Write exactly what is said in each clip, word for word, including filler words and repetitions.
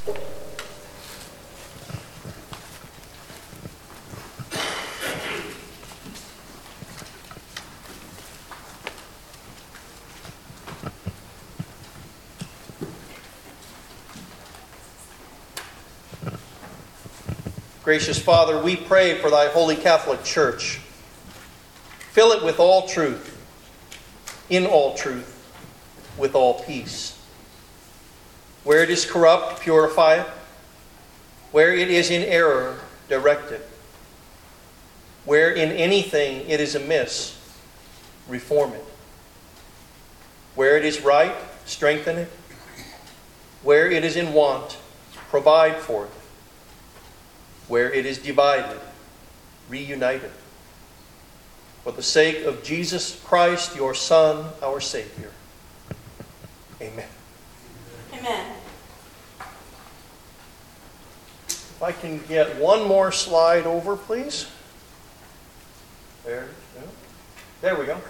Gracious Father, we pray for thy holy Catholic Church. Fill it with all truth, in all truth, with all peace. Where it is corrupt, purify it. Where it is in error, direct it. Where in anything it is amiss, reform it. Where it is right, strengthen it. Where it is in want, provide for it. Where it is divided, reunite it. For the sake of Jesus Christ, your Son, our Savior. Amen. Amen. If I can get one more slide over, please. There, there we go.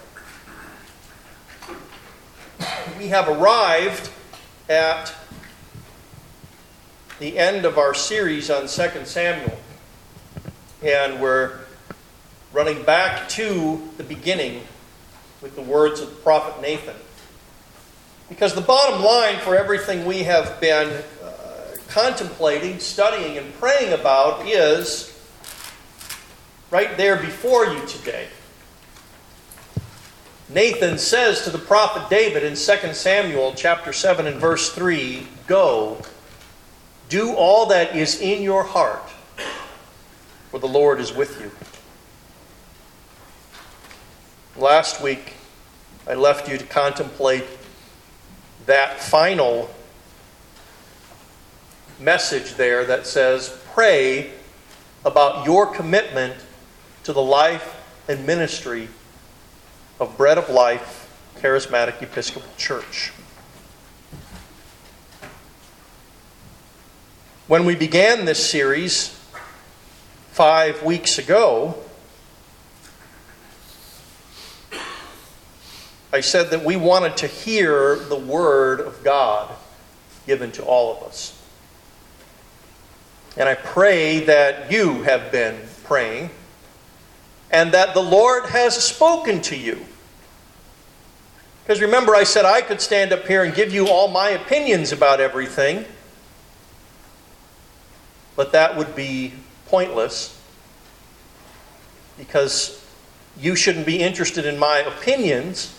We have arrived at the end of our series on Second Samuel. And we're running back to the beginning with the words of the prophet Nathan. Because the bottom line for everything we have been uh, contemplating, studying, and praying about is right there before you today. Nathan says to the prophet David in Second Samuel chapter seven and verse three, "Go, do all that is in your heart, for the Lord is with you." Last week, I left you to contemplate that final message there that says, pray about your commitment to the life and ministry of Bread of Life Charismatic Episcopal Church. When we began this series five weeks ago, I said that we wanted to hear the Word of God given to all of us. And I pray that you have been praying and that the Lord has spoken to you. Because remember, I said I could stand up here and give you all my opinions about everything. But that would be pointless, because you shouldn't be interested in my opinions,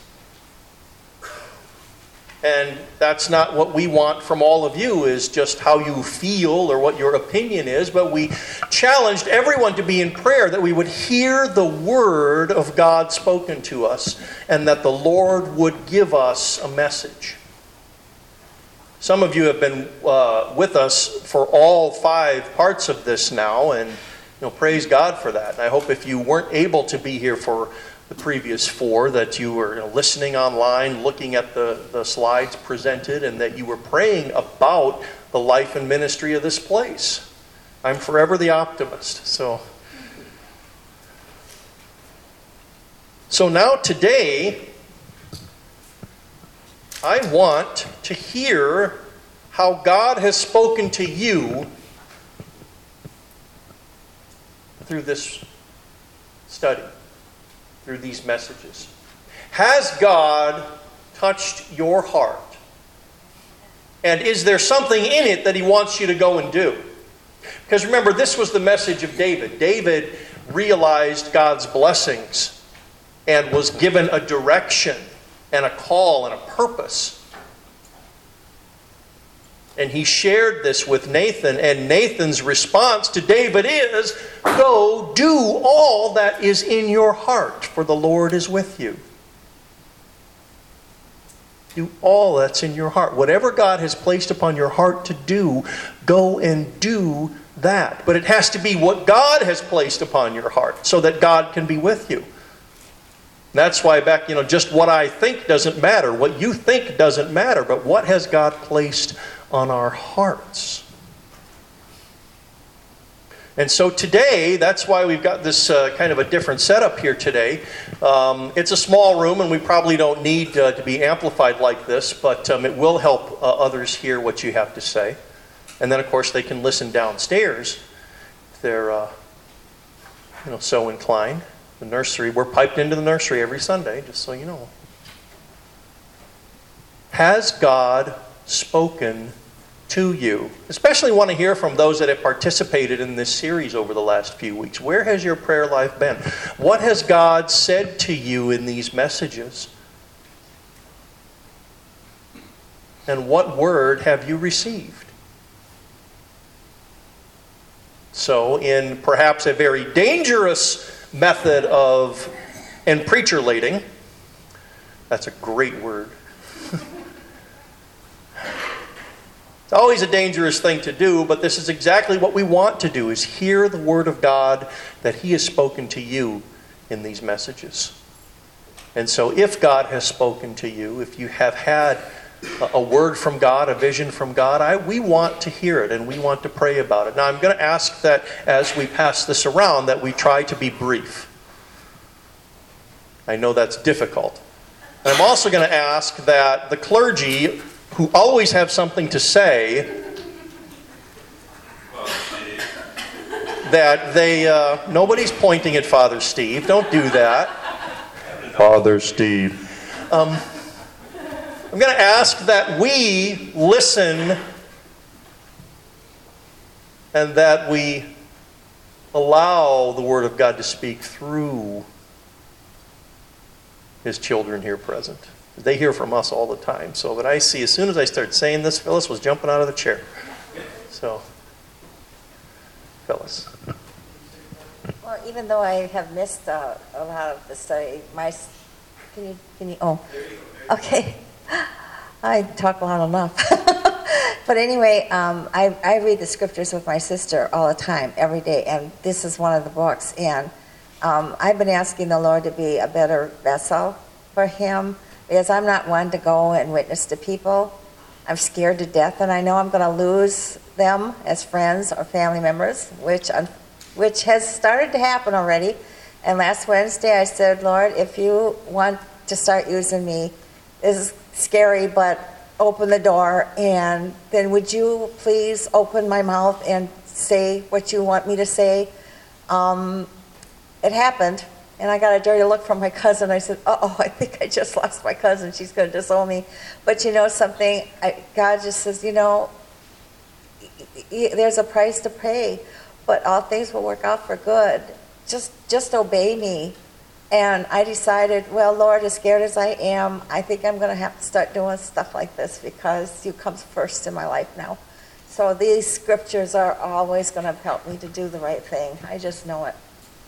and that's not what we want from all of you, is just how you feel or what your opinion is. But we challenged everyone to be in prayer that we would hear the Word of God spoken to us, and that the Lord would give us a message. Some of you have been uh, with us for all five parts of this now, and you know, praise God for that. And I hope if you weren't able to be here for the previous four, that you were you know, listening online, looking at the, the slides presented, and that you were praying about the life and ministry of this place. I'm forever the optimist. So, so now today, I want to hear how God has spoken to you through this study, through these messages. Has God touched your heart? And is there something in it that He wants you to go and do? Because remember, this was the message of David. David realized God's blessings and was given a direction and a call and a purpose. And he shared this with Nathan, and Nathan's response to David is, go do all that is in your heart, for the Lord is with you. Do all that's in your heart. Whatever God has placed upon your heart to do, go and do that. But it has to be what God has placed upon your heart, so that God can be with you. That's why back, you know, just what I think doesn't matter. What you think doesn't matter. But what has God placed on our hearts? And so today, that's why we've got this uh, kind of a different setup here today. Um, it's a small room, and we probably don't need uh, to be amplified like this, but um, it will help uh, others hear what you have to say. And then, of course, they can listen downstairs if they're uh, you know, so inclined. The nursery, we're piped into the nursery every Sunday, just so you know. Has God spoken to you? Especially want to hear from those that have participated in this series over the last few weeks. Where has your prayer life been? What has God said to you in these messages? And what word have you received? So, in perhaps a very dangerous method of and preacher-lating, that's a great word. It's always a dangerous thing to do, but this is exactly what we want to do, is hear the Word of God that He has spoken to you in these messages. And so if God has spoken to you, if you have had a word from God, a vision from God, I, we want to hear it and we want to pray about it. Now I'm going to ask that as we pass this around that we try to be brief. I know that's difficult. And I'm also going to ask that the clergy, who always have something to say, that they, uh, nobody's pointing at Father Steve. Don't do that. Father Steve. Um, I'm going to ask that we listen and that we allow the Word of God to speak through His children here present. They hear from us all the time. So that I see, as soon as I start saying this, Phyllis was jumping out of the chair. So, Phyllis. Well, even though I have missed uh, a lot of the study, my can you can you oh, okay, I talk loud enough. But anyway, um, I I read the scriptures with my sister all the time, every day, and this is one of the books. And um, I've been asking the Lord to be a better vessel for Him. Because I'm not one to go and witness to people. I'm scared to death, and I know I'm going to lose them as friends or family members, which which has started to happen already. And last Wednesday I said, Lord, if you want to start using me, this is scary, but open the door, and then would you please open my mouth and say what you want me to say? Um, it happened. And I got a dirty look from my cousin. I said, uh-oh, I think I just lost my cousin. She's going to disown me. But you know something? I, God just says, you know, there's a price to pay, but all things will work out for good. Just just obey me. And I decided, well, Lord, as scared as I am, I think I'm going to have to start doing stuff like this because you come first in my life now. So these scriptures are always going to help me to do the right thing. I just know it.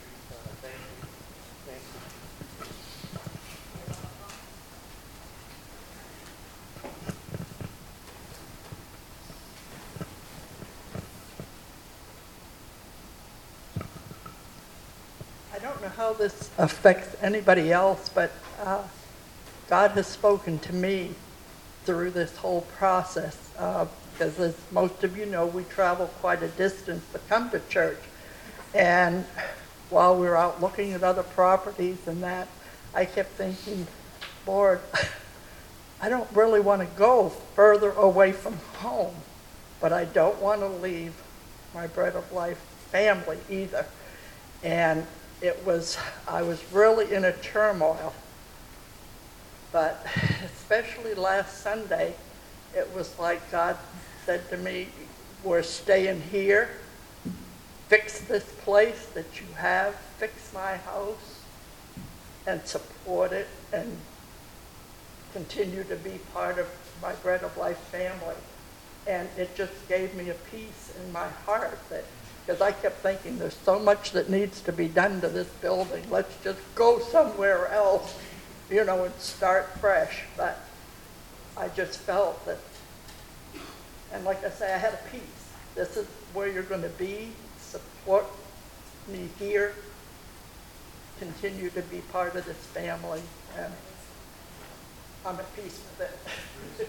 I don't know how this affects anybody else, but uh, God has spoken to me through this whole process. Uh, because as most of you know, we travel quite a distance to come to church. And while we were out looking at other properties and that, I kept thinking, Lord, I don't really want to go further away from home, but I don't want to leave my Bread of Life family either. And it was, I was really in a turmoil. But especially last Sunday, it was like God said to me, we're staying here, fix this place that you have, fix my house, and support it, and continue to be part of my Bread of Life family. And it just gave me a peace in my heart that, because I kept thinking there's so much that needs to be done to this building. Let's just go somewhere else, you know, and start fresh. But I just felt that, and like I say, I had a peace. This is where you're going to be. Support me here. Continue to be part of this family. And I'm at peace with it.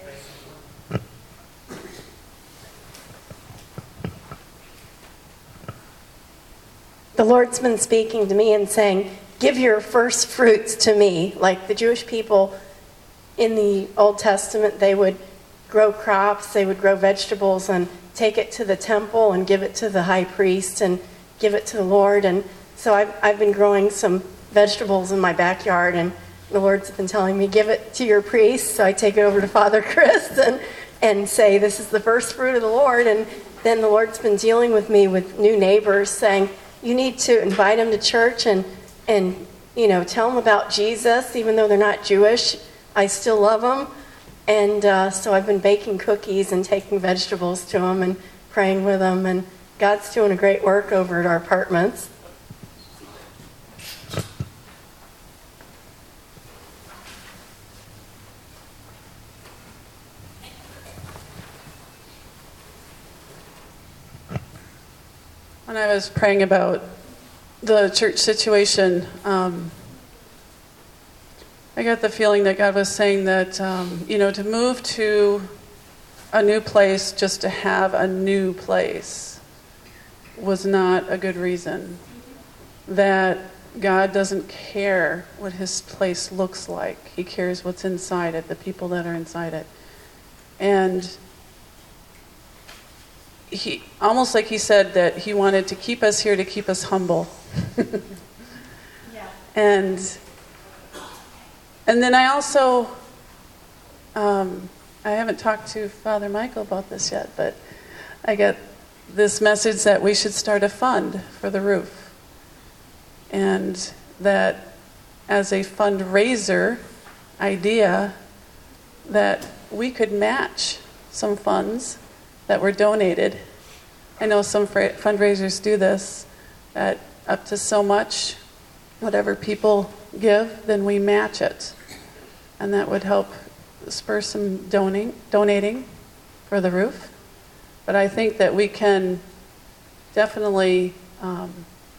The Lord's been speaking to me and saying, give your first fruits to me. Like the Jewish people in the Old Testament, they would grow crops, they would grow vegetables, and take it to the temple and give it to the high priest and give it to the Lord. And so I've, I've been growing some vegetables in my backyard, and the Lord's been telling me, give it to your priest. So I take it over to Father Chris and, and say, this is the first fruit of the Lord. And then the Lord's been dealing with me with new neighbors, saying, you need to invite them to church and, and you know, tell them about Jesus, even though they're not Jewish. I still love them. And uh, so I've been baking cookies and taking vegetables to them and praying with them. And God's doing a great work over at our apartments. When I was praying about the church situation, um, I got the feeling that God was saying that, um, you know, to move to a new place just to have a new place was not a good reason. That God doesn't care what his place looks like. He cares what's inside it, the people that are inside it. And he, almost like he said that he wanted to keep us here to keep us humble. Yeah. And and then I also, um, I haven't talked to Father Michael about this yet, but I get this message that we should start a fund for the roof. And that as a fundraiser idea, that we could match some funds that were donated. I know some fra- fundraisers do this, that up to so much, whatever people give, then we match it. And that would help spur some donating, donating for the roof. But I think that we can definitely, um,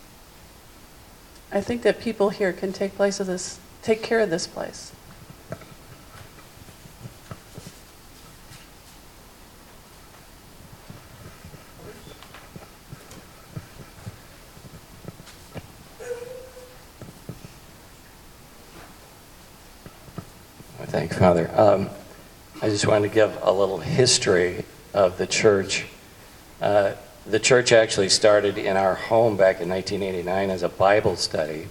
I think that people here can take place of this, take care of this place. Thank you, Father. Um, I just wanted to give a little history of the church. Uh, the church actually started in our home back in nineteen eighty-nine as a Bible study.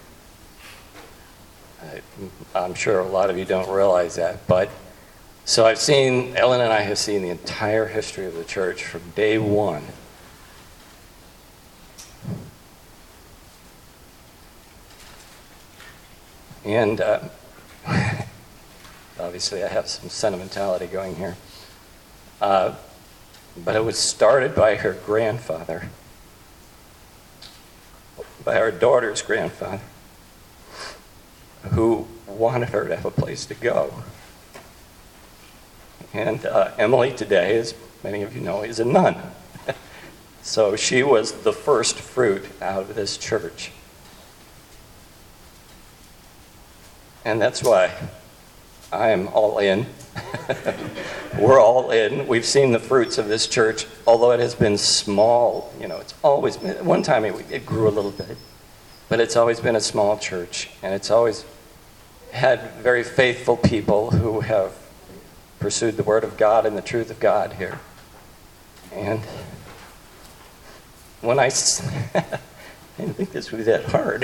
I, I'm sure a lot of you don't realize that, but so I've seen, Ellen and I have seen the entire history of the church from day one. And uh, obviously, I have some sentimentality going here. Uh, but it was started by her grandfather, by our daughter's grandfather, who wanted her to have a place to go. And uh, Emily today, as many of you know, is a nun. So she was the first fruit out of this church. And that's why I am all in. We're all in. We've seen the fruits of this church, although it has been small. You know, it's always been, one time it, it grew a little bit, but it's always been a small church, and it's always had very faithful people who have pursued the Word of God and the truth of God here. And when I, I didn't think this would be that hard.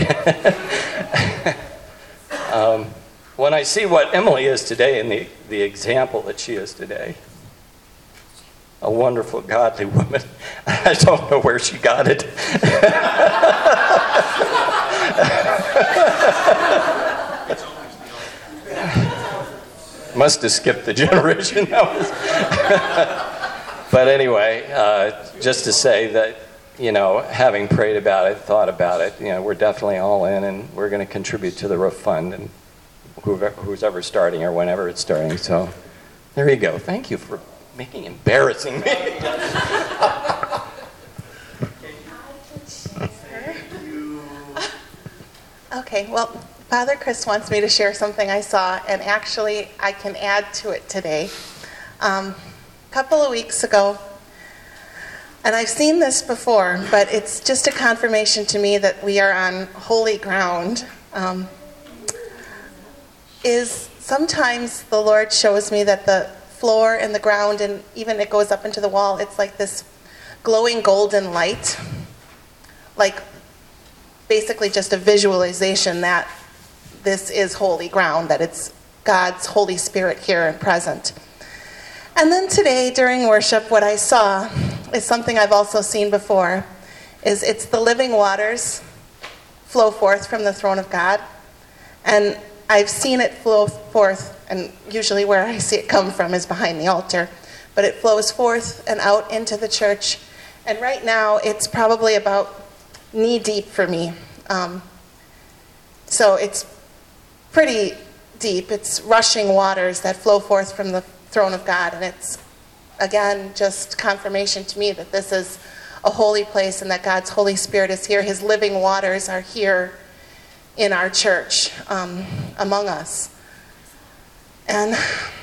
um, When I see what Emily is today and the, the example that she is today, a wonderful, godly woman, I don't know where she got it. Must have skipped the generation. But anyway, uh, just to say that, you know, having prayed about it, thought about it, you know, we're definitely all in, and we're going to contribute to the roof fund, and who's ever starting or whenever it's starting. So there you go. Thank you for making embarrassing me. Okay, well, Father Chris wants me to share something I saw, and actually I can add to it today. Um, a couple of weeks ago, and I've seen this before, but it's just a confirmation to me that we are on holy ground. Um, is sometimes the Lord shows me that the floor and the ground, and even it goes up into the wall. It's like this glowing golden light, like basically just a visualization that this is holy ground, that it's God's Holy Spirit here and present. And then today during worship, what I saw is something I've also seen before, is it's the living waters flow forth from the throne of God. And I've seen it flow forth, and usually where I see it come from is behind the altar, but it flows forth and out into the church. And right now it's probably about knee deep for me. Um, so it's pretty deep. It's rushing waters that flow forth from the throne of God. And it's, again, just confirmation to me that this is a holy place and that God's Holy Spirit is here. His living waters are here in our church, um, among us. And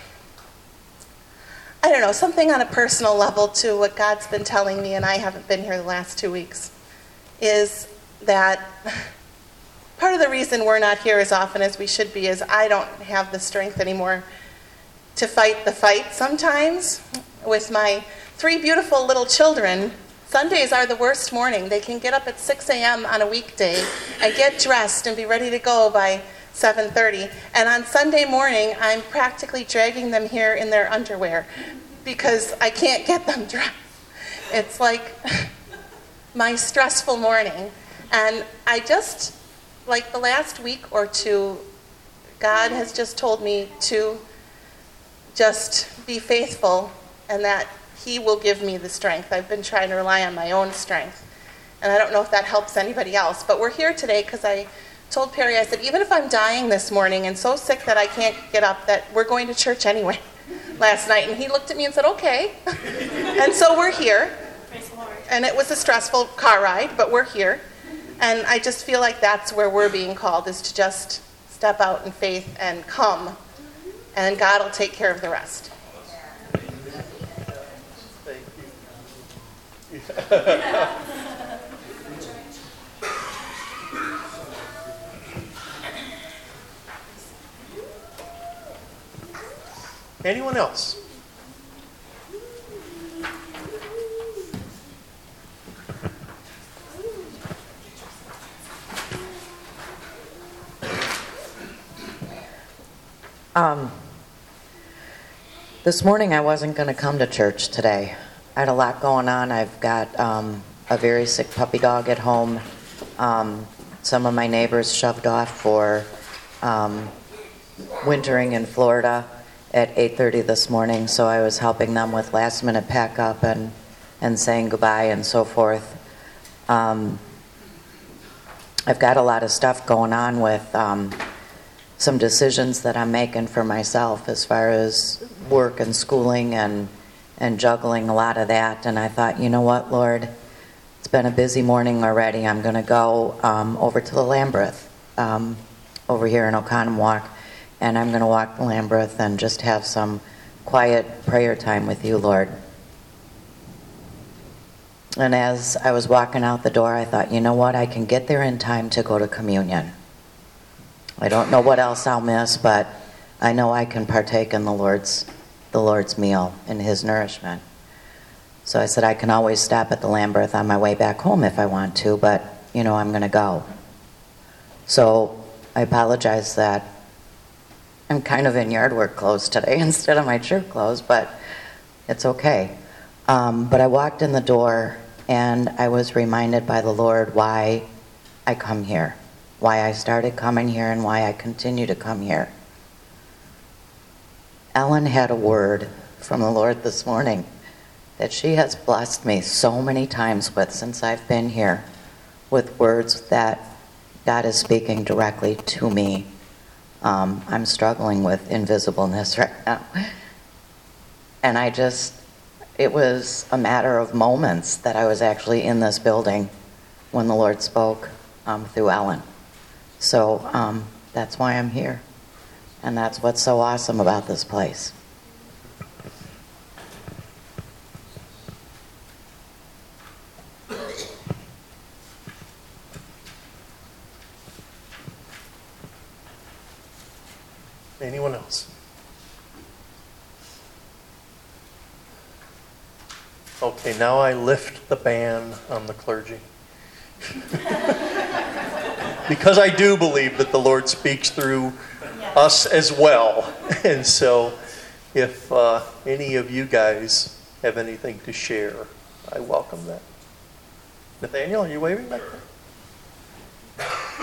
I don't know, something on a personal level too, what God's been telling me, and I haven't been here the last two weeks, is that part of the reason we're not here as often as we should be is I don't have the strength anymore to fight the fight sometimes with my three beautiful little children. Sundays are the worst morning. They can get up at six a.m. on a weekday and get dressed and be ready to go by seven thirty. And on Sunday morning, I'm practically dragging them here in their underwear because I can't get them dressed. It's like my stressful morning. And I just, like the last week or two, God has just told me to just be faithful and that He will give me the strength. I've been trying to rely on my own strength. And I don't know if that helps anybody else. But we're here today because I told Perry, I said, even if I'm dying this morning and so sick that I can't get up, that we're going to church anyway last night. And he looked at me and said, okay. And so we're here. And it was a stressful car ride, but we're here. And I just feel like that's where we're being called, is to just step out in faith and come. And God will take care of the rest. Anyone else? Um, this morning I wasn't going to come to church today. I had a lot going on. I've got um, a very sick puppy dog at home. Um, some of my neighbors shoved off for um, wintering in Florida at eight thirty this morning, so I was helping them with last minute pack up and, and saying goodbye and so forth. Um, I've got a lot of stuff going on with um, some decisions that I'm making for myself as far as work and schooling and and juggling a lot of that. And I thought, you know what, Lord, it's been a busy morning already. I'm going to go um, over to the Lambeth um, over here in Oconomowoc, and I'm going to walk the Lambeth and just have some quiet prayer time with you, Lord. And as I was walking out the door, I thought, you know what, I can get there in time to go to communion. I don't know what else I'll miss, but I know I can partake in the Lord's the Lord's meal and His nourishment. So I said I can always stop at the Lambeth on my way back home if I want to, but, you know, I'm going to go. So I apologize that I'm kind of in yard work clothes today instead of my church clothes, but it's okay. Um, but I walked in the door and I was reminded by the Lord why I come here, why I started coming here and why I continue to come here. Ellen had a word from the Lord this morning that she has blessed me so many times with since I've been here, with words that God is speaking directly to me. Um, I'm struggling with invisibleness right now. And I just, it was a matter of moments that I was actually in this building when the Lord spoke um, through Ellen. So um, that's why I'm here. And that's what's so awesome about this place. Anyone else? Okay, now I lift the ban on the clergy. Because I do believe that the Lord speaks through us as well. And so if uh, any of you guys have anything to share, I welcome that. Nathaniel, are you waving back there?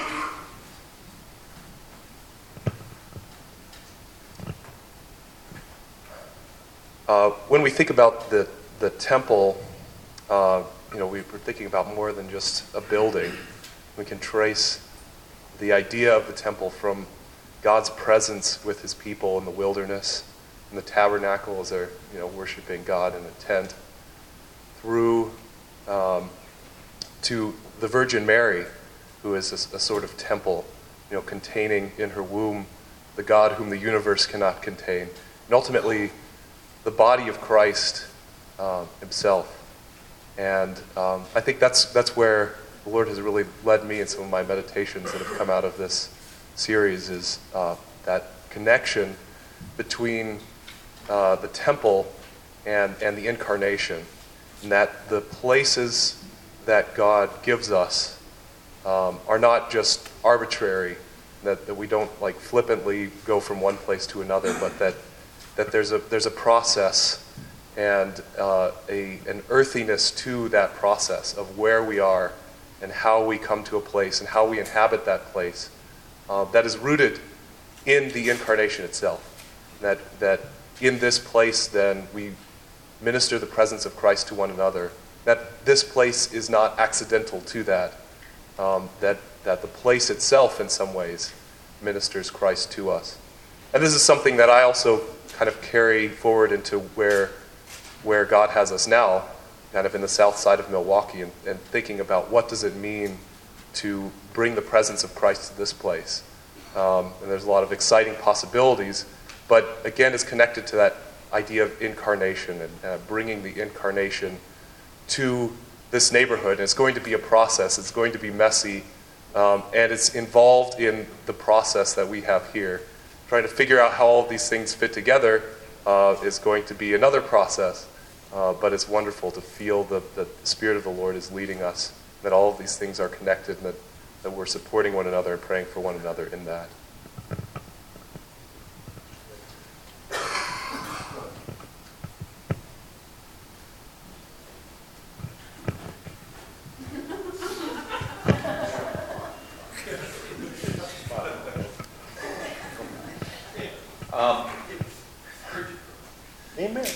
Uh, when we think about the, the temple, uh, you know, we we're thinking about more than just a building. We can trace the idea of the temple from God's presence with his people in the wilderness, in the tabernacle as they're, you know, worshiping God in a tent, through um, to the Virgin Mary, who is a, a sort of temple, you know, containing in her womb the God whom the universe cannot contain, and ultimately the body of Christ um, himself. And um, I think that's that's where the Lord has really led me in some of my meditations that have come out of this series, is uh, that connection between uh, the temple and, and the incarnation, and that the places that God gives us um, are not just arbitrary, that, that we don't like flippantly go from one place to another, but that that there's a there's a process and uh, a an earthiness to that process of where we are and how we come to a place and how we inhabit that place uh, that is rooted in the incarnation itself. That that in this place then we minister the presence of Christ to one another. That this place is not accidental to that. Um, that that the place itself in some ways ministers Christ to us. And this is something that I also kind of carry forward into where where God has us now, kind of in the south side of Milwaukee, and, and thinking about what does it mean to bring the presence of Christ to this place. Um, and there's a lot of exciting possibilities, but again, it's connected to that idea of incarnation and uh, bringing the incarnation to this neighborhood. And it's going to be a process. It's going to be messy, um, and it's involved in the process that we have here. Trying to figure out how all of these things fit together uh, is going to be another process, uh, but it's wonderful to feel that the Spirit of the Lord is leading us, that all of these things are connected, and that, that we're supporting one another and praying for one another in that. Um, Amen.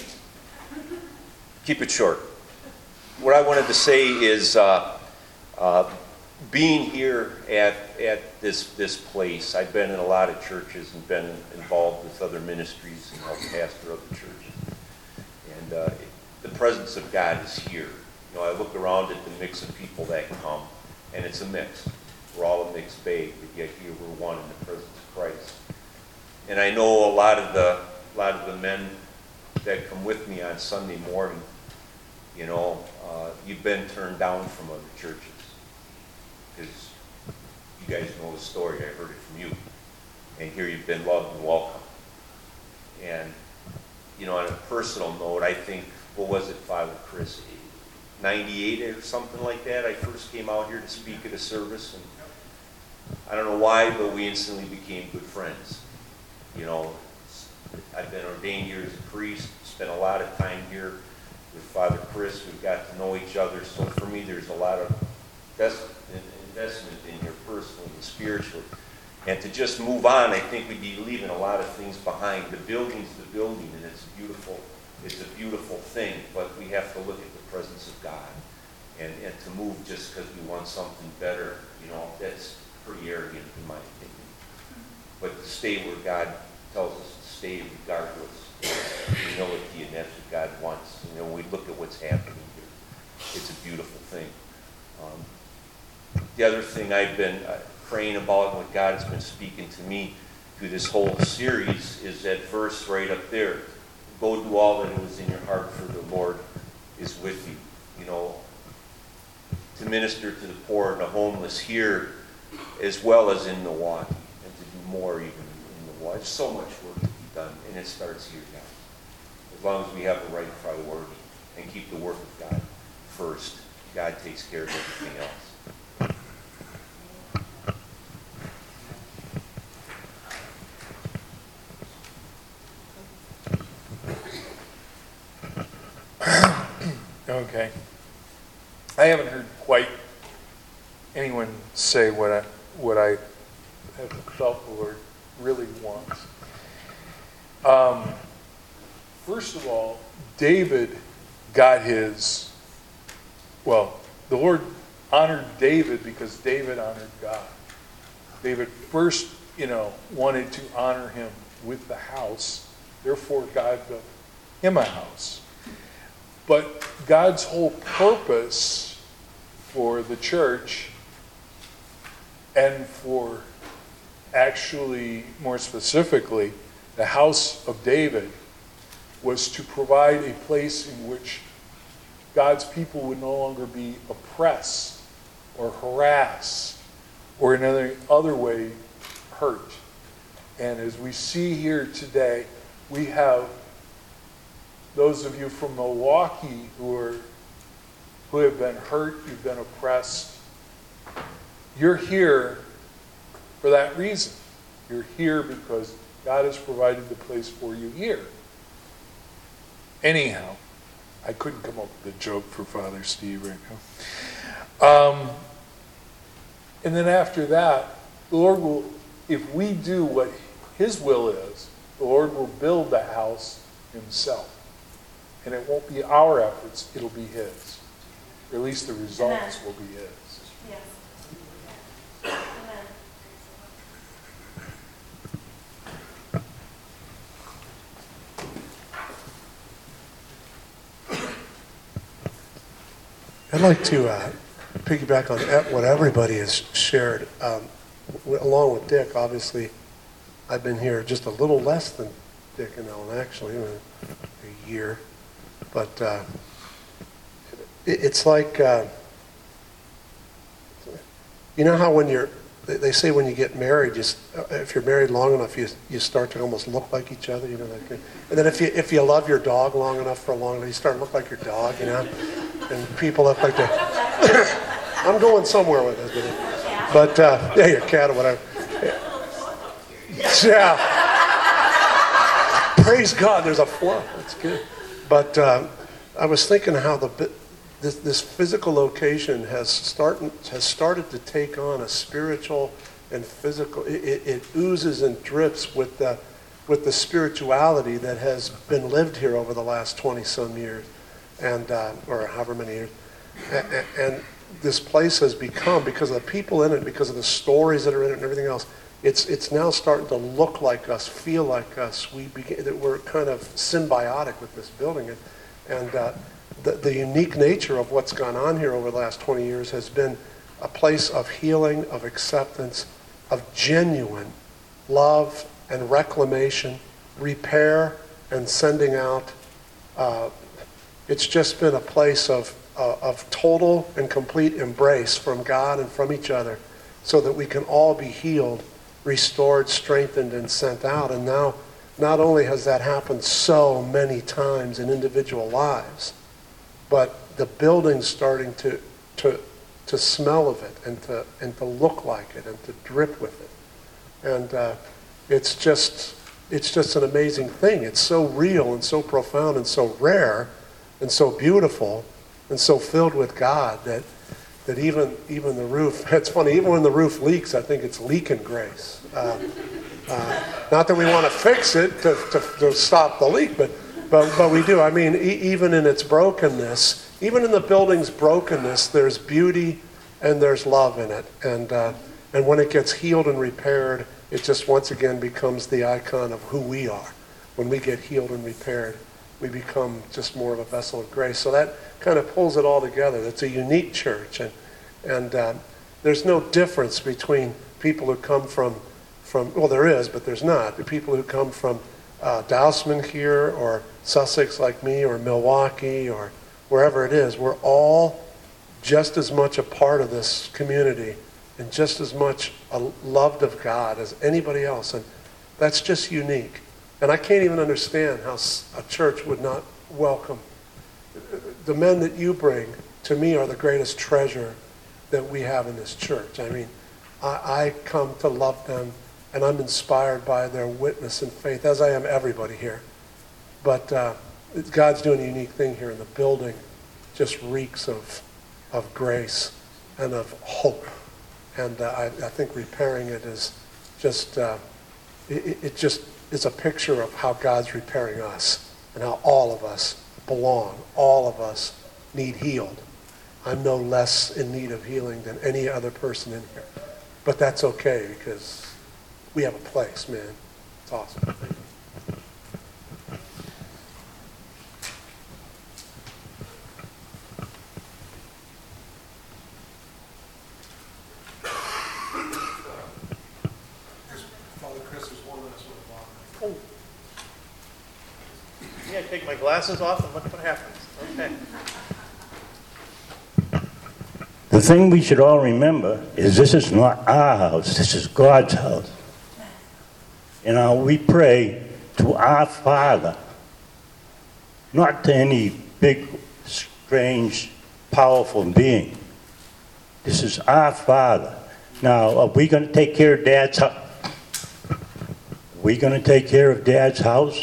keep it short. What I wanted to say is uh, uh, being here at at this this place. I've been in a lot of churches and been involved with other ministries and helped pastor other churches. And uh, the presence of God is here. You know, I look around at the mix of people that come, and it's a mix. We're all a mixed bag, but yet here we're one in the presence of Christ. And I know a lot of the a lot of the men that come with me on Sunday morning, you know, uh, you've been turned down from other churches. Because you guys know the story, I heard it from you. And here you've been loved and welcome. And, you know, on a personal note, I think, what was it, Father Chris, ninety-eight or something like that, I first came out here to speak at a service. And I don't know why, but we instantly became good friends. You know, I've been ordained here as a priest, spent a lot of time here with Father Chris. We've got to know each other. So for me, there's a lot of investment in here personally and spiritually. And to just move on, I think we'd be leaving a lot of things behind. The building's the building, and it's beautiful. It's a beautiful thing, but we have to look at the presence of God. And, and to move just because we want something better, you know, that's pretty arrogant in my opinion. But to stay where God tells us to stay regardless of humility, and that's what God wants. You know, we look at what's happening here. It's a beautiful thing. Um, the other thing I've been uh, praying about, and what God has been speaking to me through this whole series, is that verse right up there. Go do all that is in your heart, for the Lord is with you. You know, to minister to the poor and the homeless here, as well as in Milwaukee, and to do more even in Milwaukee. There's so much work to be done, and it starts here, guys. As long as we have the right priority. and keep the work of God first. God takes care of everything else. Okay. I haven't heard quite anyone say what I what I have felt the Lord really wants. Um, first of all, David got his, well, the Lord honored David because David honored God. David first, you know, wanted to honor him with the house. Therefore, God built him a house. But God's whole purpose for the church and for actually, more specifically, the house of David was to provide a place in which God's people would no longer be oppressed or harassed or in any other way hurt. And as we see here today, we have those of you from Milwaukee who are who have been hurt, you've been oppressed. You're here for that reason. You're here because God has provided the place for you here. Anyhow, I couldn't come up with a joke for Father Steve right now. Um, and then after that, the Lord will, if we do what His will is, the Lord will build the house Himself. And it won't be our efforts, it'll be His. Or at least the results Amen. Will be His. Yes. Amen. I'd like to uh, piggyback on what everybody has shared. Um, along with Dick, obviously, I've been here just a little less than Dick and Ellen, actually, a year. But uh, it, it's like, uh, you know how when you're, they say when you get married, just if you're married long enough, you you start to almost look like each other, you know. That kind. And then if you if you love your dog long enough for a long time, you start to look like your dog, you know. And people look like they. I'm going somewhere with this, but uh, yeah, your cat or whatever. Yeah. Praise God, there's a flow. That's good. But uh, I was thinking how the this, this physical location has started has started to take on a spiritual and physical. It, it, it oozes and drips with the with the spirituality that has been lived here over the last twenty some years, and uh, or however many years, and, and this place has become, because of the people in it, because of the stories that are in it, and everything else. It's it's now starting to look like us, feel like us. We begin, that we're kind of symbiotic with this building, and, and uh, the the unique nature of what's gone on here over the last twenty years has been a place of healing, of acceptance, of genuine love and reclamation, repair and sending out. Uh, it's just been a place of uh, of total and complete embrace from God and from each other, so that we can all be healed, restored, strengthened, and sent out. And now, not only has that happened so many times in individual lives, but the building's starting to to to smell of it and to and to look like it and to drip with it. And uh, it's just it's just an amazing thing. It's so real and so profound and so rare and so beautiful and so filled with God that that even even the roof, it's funny, even when the roof leaks, I think it's leaking grace. Uh, uh, not that we want to fix it to, to, to stop the leak, but, but, but we do. I mean, e- even in its brokenness, even in the building's brokenness, there's beauty and there's love in it. And, uh, and when it gets healed and repaired, it just once again becomes the icon of who we are. When we get healed and repaired, we become just more of a vessel of grace. So that kind of pulls it all together. It's a unique church, and and uh, there's no difference between people who come from from well, there is, but there's not. The people who come from uh, Dousman here, or Sussex like me, or Milwaukee, or wherever it is, we're all just as much a part of this community and just as much a loved of God as anybody else, and that's just unique. And I can't even understand how a church would not welcome the men that you bring, to me, are the greatest treasure that we have in this church. I mean, I, I come to love them, and I'm inspired by their witness and faith, as I am everybody here. But uh, God's doing a unique thing here, and the building just reeks of, of grace and of hope. And uh, I, I think repairing it is just, uh, it, it just is a picture of how God's repairing us and how all of us belong. All of us need healed. I'm no less in need of healing than any other person in here. But that's okay, because we have a place, man. It's awesome. Father Chris, there's one last one. Oh. Yeah, take my glasses off and look what happens. Okay. The thing we should all remember is this is not our house, this is God's house. You know, we pray to our Father, not to any big, strange, powerful being. This is our Father. Now, are we going to take care of Dad's house? Are we going to take care of Dad's house?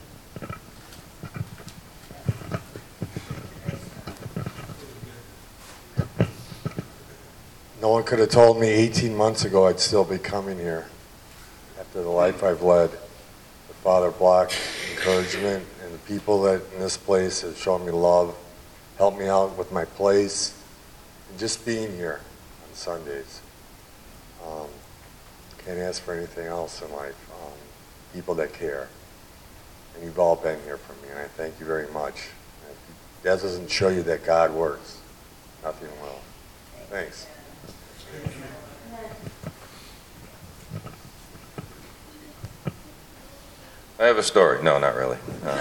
No one could have told me eighteen months ago I'd still be coming here after the life I've led. The Father Block encouragement and the people that in this place have shown me love, helped me out with my place, and just being here on Sundays. Um, can't ask for anything else in life. Um, people that care. And you've all been here for me, and I thank you very much. And if that doesn't show you that God works, nothing will. Thanks. I have a story. No, not really. Um,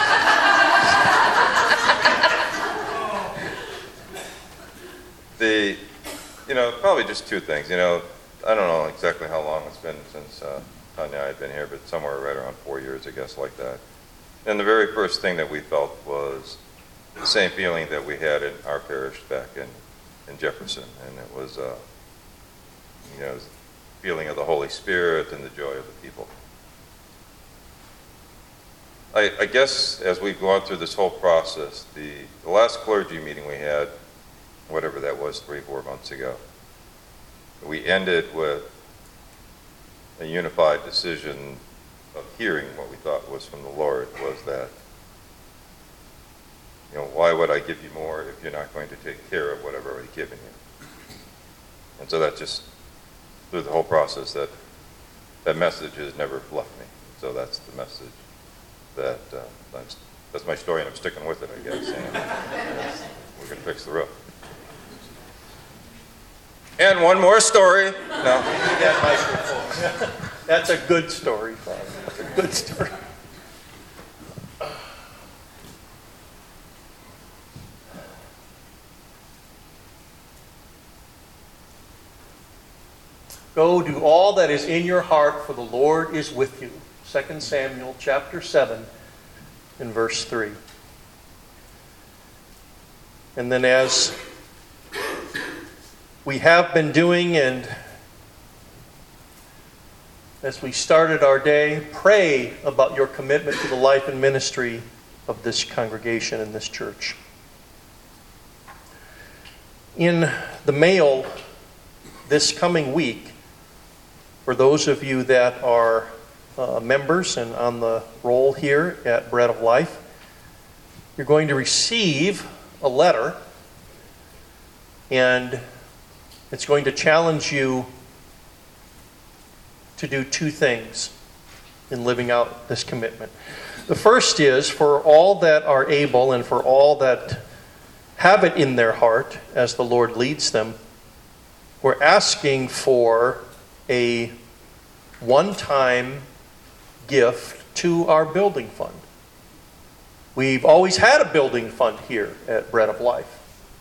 the, you know, probably just two things. You know, I don't know exactly how long it's been since uh, Tanya and I had been here, but somewhere right around four years, I guess, like that. And the very first thing that we felt was the same feeling that we had in our parish back in, in Jefferson, and it was, uh, you know, the feeling of the Holy Spirit and the joy of the people. I, I guess as we've gone through this whole process, the, the last clergy meeting we had, whatever that was, three, four months ago, we ended with a unified decision of hearing what we thought was from the Lord, was that, you know, why would I give you more if you're not going to take care of what I've already given you? And so that just, through the whole process, that that message has never left me. So that's the message that, uh, that's, that's my story, and I'm sticking with it, I guess. And we're going to fix the roof. And one more story. No. That's a good story, Father. That's a good story. Go do all that is in your heart, for the Lord is with you. Second Samuel chapter seven and verse three. And then as we have been doing, and as we started our day, pray about your commitment to the life and ministry of this congregation and this church. In the mail this coming week, for those of you that are uh, members and on the roll here at Bread of Life, you're going to receive a letter, and it's going to challenge you to do two things in living out this commitment. The first is, for all that are able and for all that have it in their heart as the Lord leads them, we're asking for a one-time gift to our building fund. We've always had a building fund here at Bread of Life.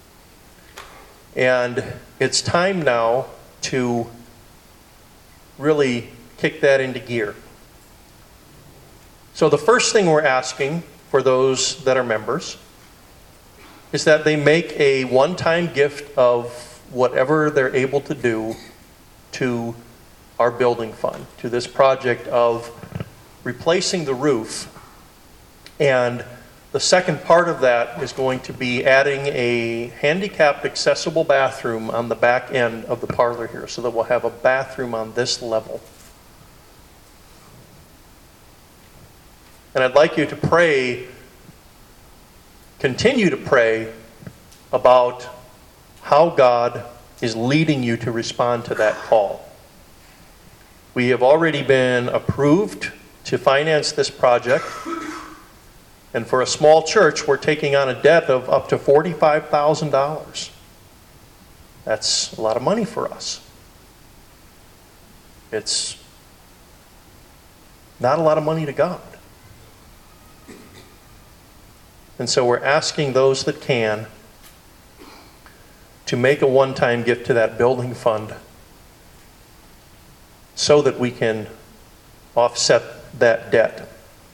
And it's time now to really kick that into gear. So the first thing we're asking for those that are members is that they make a one-time gift of whatever they're able to do to our building fund, to this project of replacing the roof. And the second part of that is going to be adding a handicapped accessible bathroom on the back end of the parlor here, so that we'll have a bathroom on this level. And I'd like you to pray, continue to pray about how God is leading you to respond to that call. We have already been approved to finance this project. And for a small church, we're taking on a debt of up to forty-five thousand dollars. That's a lot of money for us. It's not a lot of money to God. And so we're asking those that can to make a one-time gift to that building fund so that we can offset that debt.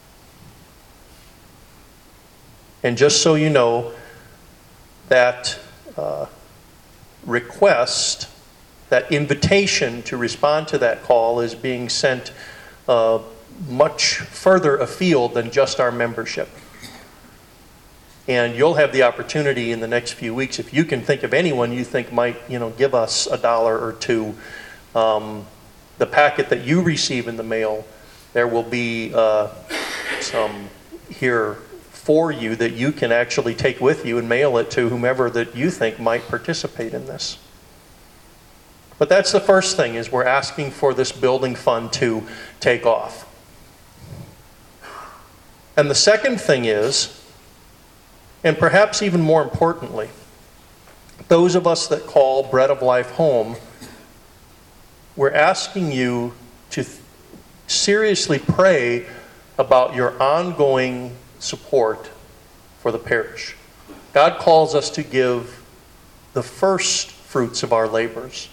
And just so you know, that uh, request, that invitation to respond to that call is being sent uh, much further afield than just our membership. And you'll have the opportunity in the next few weeks, if you can think of anyone you think might, you know, give us a dollar or two. Um, the packet that you receive in the mail, there will be uh, some here for you that you can actually take with you and mail it to whomever that you think might participate in this. But that's the first thing, is we're asking for this building fund to take off. And the second thing is, and perhaps even more importantly, those of us that call Bread of Life home, we're asking you to th- seriously pray about your ongoing support for the parish. God calls us to give the first fruits of our labors.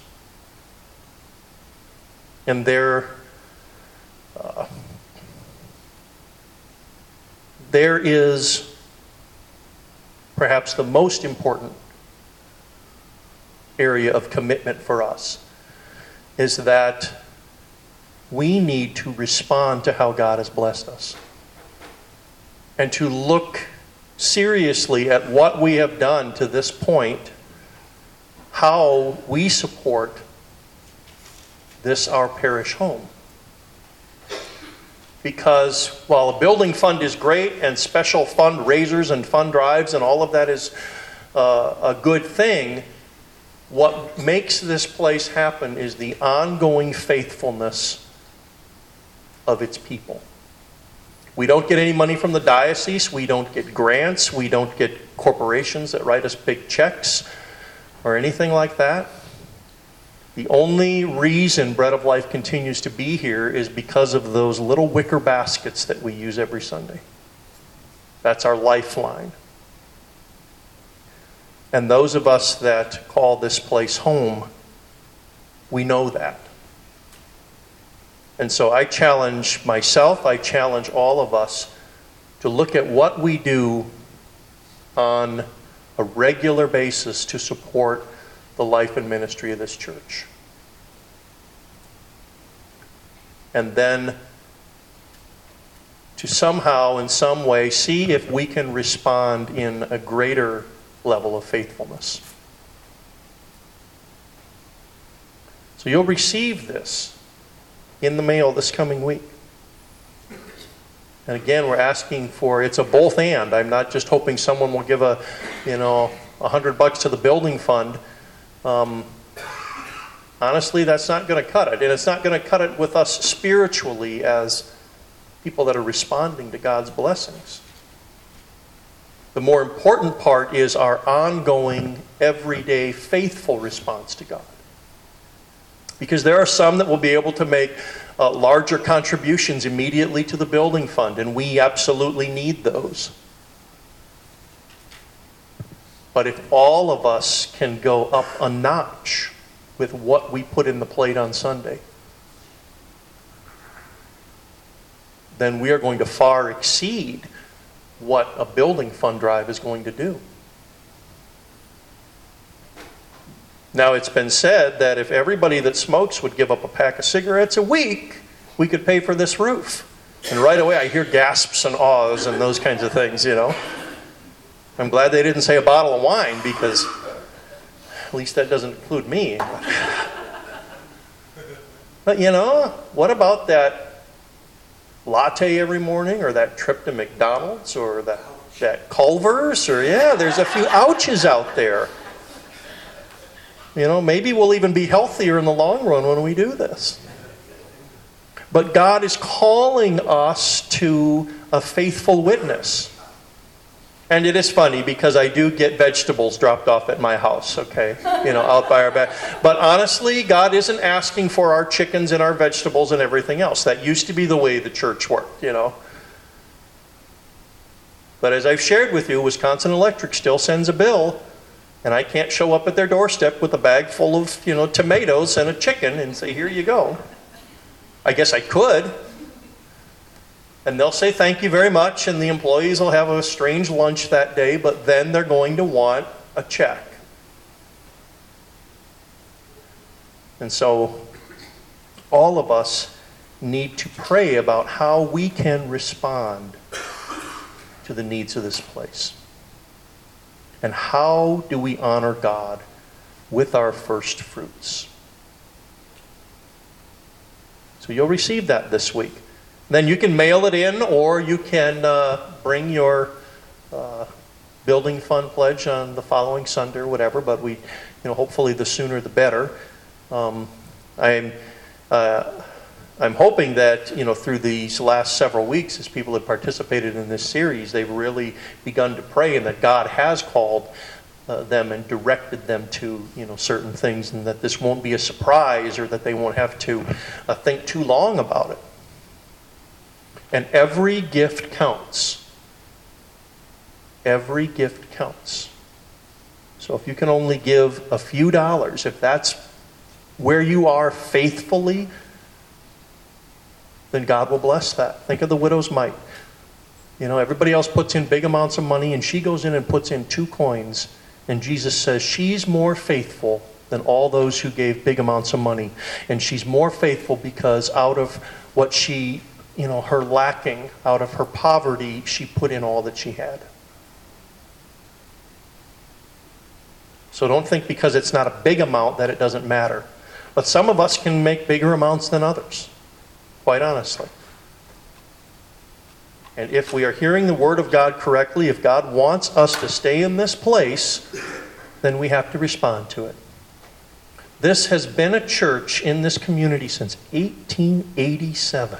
And there, uh, there is perhaps the most important area of commitment for us, is that we need to respond to how God has blessed us, and to look seriously at what we have done to this point, how we support this, our parish home. Because while a building fund is great, and special fundraisers and fund drives and all of that is uh, a good thing, what makes this place happen is the ongoing faithfulness of its people. We don't get any money from the diocese. We don't get grants. We don't get corporations that write us big checks or anything like that. The only reason Bread of Life continues to be here is because of those little wicker baskets that we use every Sunday. That's our lifeline. And those of us that call this place home, we know that. And so I challenge myself, I challenge all of us to look at what we do on a regular basis to support the life and ministry of this church. And then to somehow, in some way, see if we can respond in a greater level of faithfulness. So you'll receive this in the mail this coming week. And again, we're asking for, it's a both and. I'm not just hoping someone will give a, you know, a hundred bucks to the building fund. Um, honestly, that's not going to cut it. And it's not going to cut it with us spiritually as people that are responding to God's blessings. The more important part is our ongoing, everyday, faithful response to God. Because there are some that will be able to make uh, larger contributions immediately to the building fund, and we absolutely need those. But if all of us can go up a notch with what we put in the plate on Sunday, then we are going to far exceed what a building fund drive is going to do. Now, it's been said that if everybody that smokes would give up a pack of cigarettes a week, we could pay for this roof. And right away I hear gasps and ahs and those kinds of things, you know. I'm glad they didn't say a bottle of wine, because at least that doesn't include me. But, you know, what about that latte every morning, or that trip to McDonald's, or that, that Culver's, or yeah, there's a few ouches out there. You know, maybe we'll even be healthier in the long run when we do this. But God is calling us to a faithful witness. And it is funny because I do get vegetables dropped off at my house, okay? You know, out by our back. But honestly, God isn't asking for our chickens and our vegetables and everything else. That used to be the way the church worked, you know. But as I've shared with you, Wisconsin Electric still sends a bill, and I can't show up at their doorstep with a bag full of, you know, tomatoes and a chicken and say, here you go. I guess I could. And they'll say thank you very much, and the employees will have a strange lunch that day, but then they're going to want a check. And so all of us need to pray about how we can respond to the needs of this place. And how do we honor God with our first fruits? So you'll receive that this week. Then you can mail it in, or you can uh, bring your uh, building fund pledge on the following Sunday or whatever. But we, you know, hopefully the sooner the better. Um, I'm, uh, I'm hoping that, you know, through these last several weeks, as people have participated in this series, they've really begun to pray, and that God has called uh, them and directed them to, you know, certain things, and that this won't be a surprise, or that they won't have to uh, think too long about it. And every gift counts. Every gift counts. So if you can only give a few dollars, if that's where you are faithfully, then God will bless that. Think of the widow's mite. You know, everybody else puts in big amounts of money, and she goes in and puts in two coins. And Jesus says she's more faithful than all those who gave big amounts of money. And she's more faithful because out of what she, you know, her lacking, out of her poverty, she put in all that she had. So don't think because it's not a big amount that it doesn't matter. But some of us can make bigger amounts than others, quite honestly. And if we are hearing the Word of God correctly, if God wants us to stay in this place, then we have to respond to it. This has been a church in this community since eighteen eighty-seven.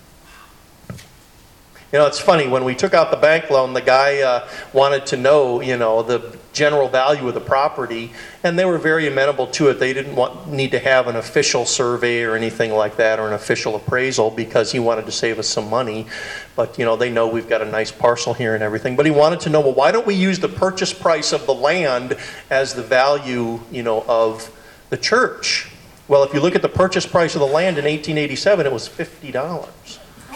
You know, it's funny, when we took out the bank loan, the guy uh, wanted to know, you know, the general value of the property, and they were very amenable to it. They didn't want, need to have an official survey or anything like that, or an official appraisal, because he wanted to save us some money. But, you know, they know we've got a nice parcel here and everything. But he wanted to know, well, why don't we use the purchase price of the land as the value, you know, of the church? Well, if you look at the purchase price of the land in eighteen eighty-seven, it was fifty dollars.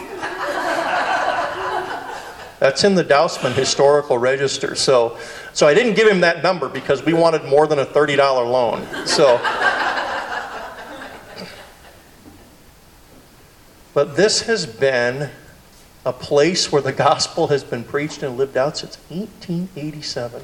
That's in the Dousman Historical Register. So, so I didn't give him that number because we wanted more than a thirty dollar loan. So, but this has been a place where the gospel has been preached and lived out since eighteen eighty-seven.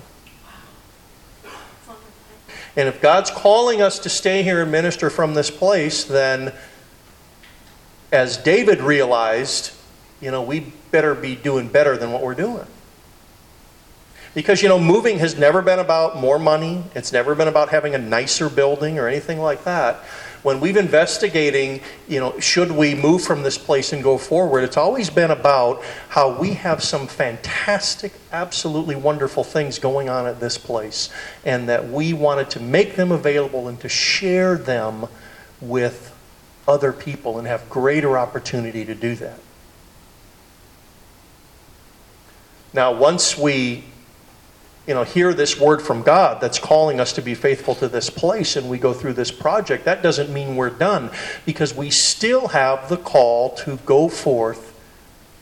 And if God's calling us to stay here and minister from this place, then as David realized, you know, we better be doing better than what we're doing. Because, you know, moving has never been about more money. It's never been about having a nicer building or anything like that. When we've investigating, you know, should we move from this place and go forward, it's always been about how we have some fantastic, absolutely wonderful things going on at this place, and that we wanted to make them available and to share them with other people and have greater opportunity to do that. Now, once we, you know, hear this word from God that's calling us to be faithful to this place, and we go through this project, that doesn't mean we're done, because we still have the call to go forth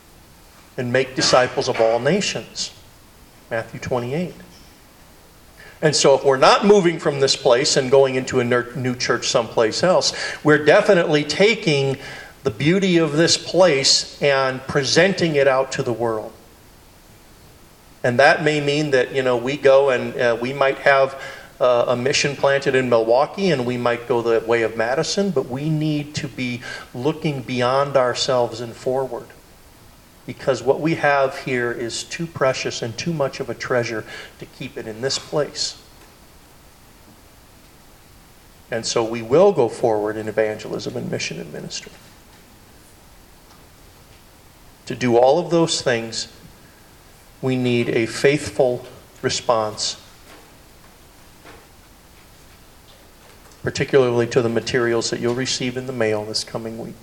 and make disciples of all nations. Matthew twenty-eight. And so if we're not moving from this place and going into a new church someplace else, we're definitely taking the beauty of this place and presenting it out to the world. And that may mean that, you know, we go and uh, we might have uh, a mission planted in Milwaukee, and we might go the way of Madison, but we need to be looking beyond ourselves and forward. Because what we have here is too precious and too much of a treasure to keep it in this place. And so we will go forward in evangelism and mission and ministry. To do all of those things, we need a faithful response, particularly to the materials that you'll receive in the mail this coming week.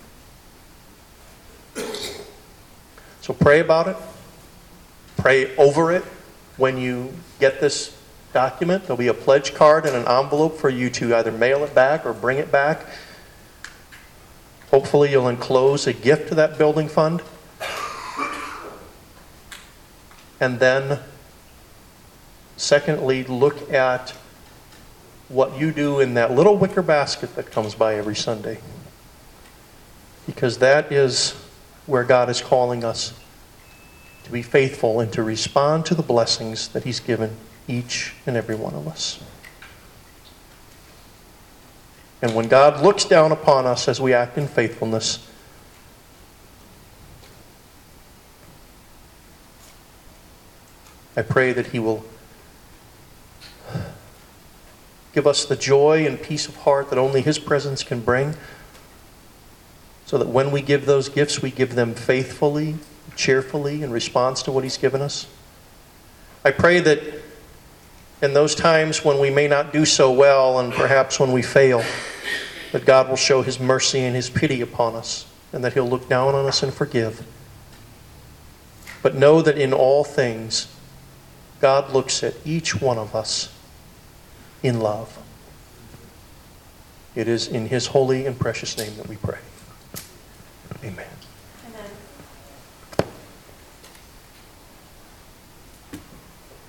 So pray about it. Pray over it when you get this document. There'll be a pledge card and an envelope for you to either mail it back or bring it back. Hopefully you'll enclose a gift to that building fund. And then, secondly, look at what you do in that little wicker basket that comes by every Sunday. Because that is where God is calling us to be faithful and to respond to the blessings that He's given each and every one of us. And when God looks down upon us as we act in faithfulness, I pray that He will give us the joy and peace of heart that only His presence can bring, so that when we give those gifts, we give them faithfully, cheerfully, in response to what He's given us. I pray that in those times when we may not do so well, and perhaps when we fail, that God will show His mercy and His pity upon us, and that He'll look down on us and forgive. But know that in all things, God looks at each one of us in love. It is in His holy and precious name that we pray. Amen.